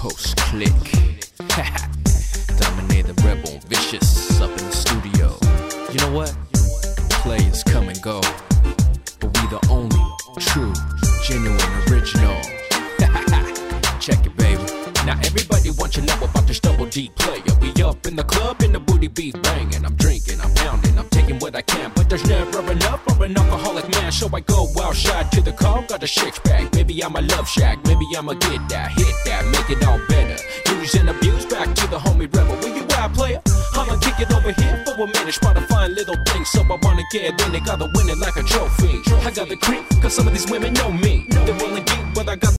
host Click. Dominate the rebel, vicious up in the studio. You know what? Players come and go, but we the only true, genuine, original. Check it, baby. Now everybody wants to know about this double D player. We up in the club and the booty be banging. I'm drinking, I'm pounding, I'm taking what I can, but there's never enough for an alcoholic man. So I go outside to the car, got a six pack. Maybe I'm a love shack, maybe I'ma get that, hit that, make it all better. Use and abuse, back to the homie rebel. Where you at, player? I'ma kick it over here for a minute, try to find little things, so I wanna get in it, gotta win it like a trophy. I got the creep, cause some of these women know me. They're willing deep, but I got